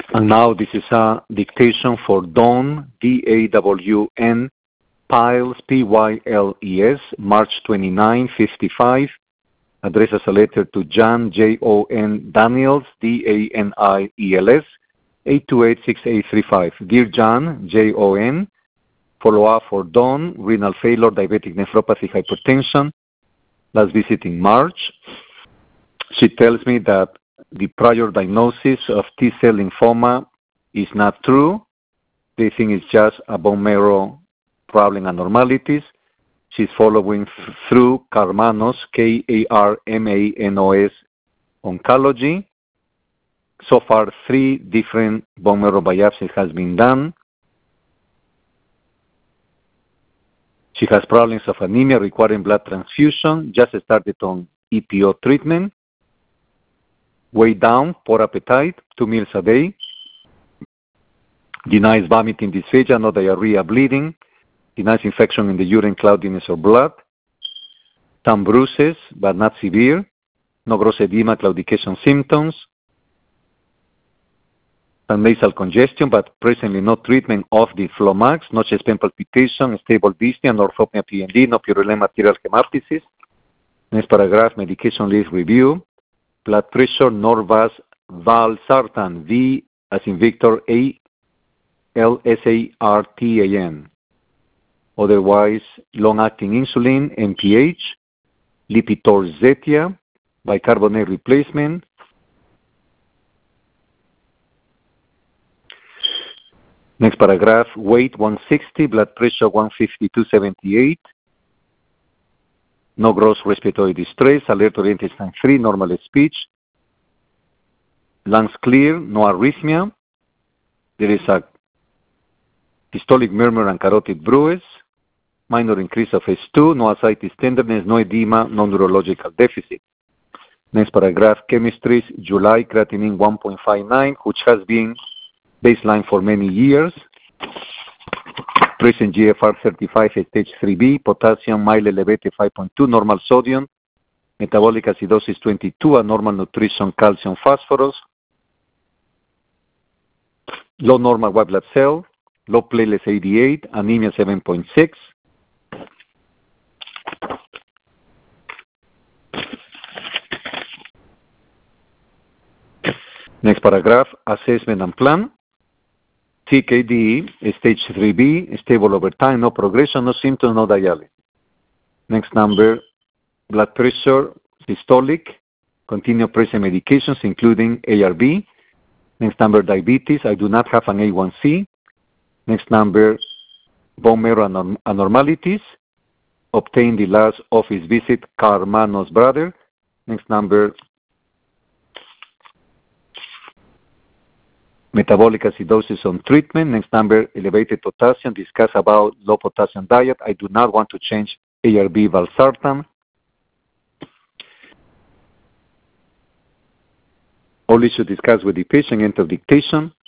And now this is a dictation for Dawn, D-A-W-N, Pyles, P-Y-L-E-S, March 29, 55. Address as a letter to Jan, J-O-N, Daniels, D-A-N-I-E-L-S, 828-6835. Dear Jan, J-O-N, follow-up for Dawn, renal failure, diabetic nephropathy, hypertension. Last visit in March. She tells me that the prior diagnosis of T-cell lymphoma is not true. They think it's just a bone marrow problem abnormalities. She's following through Karmanos, K-A-R-M-A-N-O-S, oncology. So far, 3 different bone marrow biopsies has been done. She has problems of anemia requiring blood transfusion, just started on EPO treatment. Weight down, poor appetite, 2 meals a day. Denies vomiting, dysphagia, no diarrhea, bleeding. Denies infection in the urine, cloudiness, or blood. Some bruises, but not severe. No gross edema, claudication symptoms. Some nasal congestion, but presently no treatment of the Flomax, no chest pain palpitation, stable dyspnea, no orthopnea PND, no purulent material hemoptysis. Next paragraph, medication list review. Blood pressure, Norvas, Valsartan, V as in Victor, A-L-S-A-R-T-A-N. Otherwise, long-acting insulin, NPH, Lipitor Zetia, bicarbonate replacement. Next paragraph, weight 160, blood pressure 152/78. No gross respiratory distress, alert-oriented intestine free, normal speech. Lungs clear, no arrhythmia. There is a systolic murmur and carotid bruise. Minor increase of S2, no ascites tenderness, no edema, no neurological deficit. Next paragraph, chemistries, July, creatinine 1.59, which has been baseline for many years. Present GFR 35, stage 3B, potassium mild elevated 5.2, normal sodium, metabolic acidosis 22, abnormal nutrition, calcium, phosphorus, low normal white blood cell, low platelets 88, anemia 7.6. Next paragraph, assessment and plan. CKD, stage 3B, stable over time, no progression, no symptoms, no dialysis. Next number, blood pressure, systolic, continue present medications, including ARB. Next number, diabetes, I do not have an A1C. Next number, bone marrow abnormalities, obtain the last office visit, Karmanos brother. Next number, metabolic acidosis on treatment. Next number, elevated potassium. Discuss about low potassium diet. I do not want to change ARB valsartan. All issues discussed with the patient. End of dictation.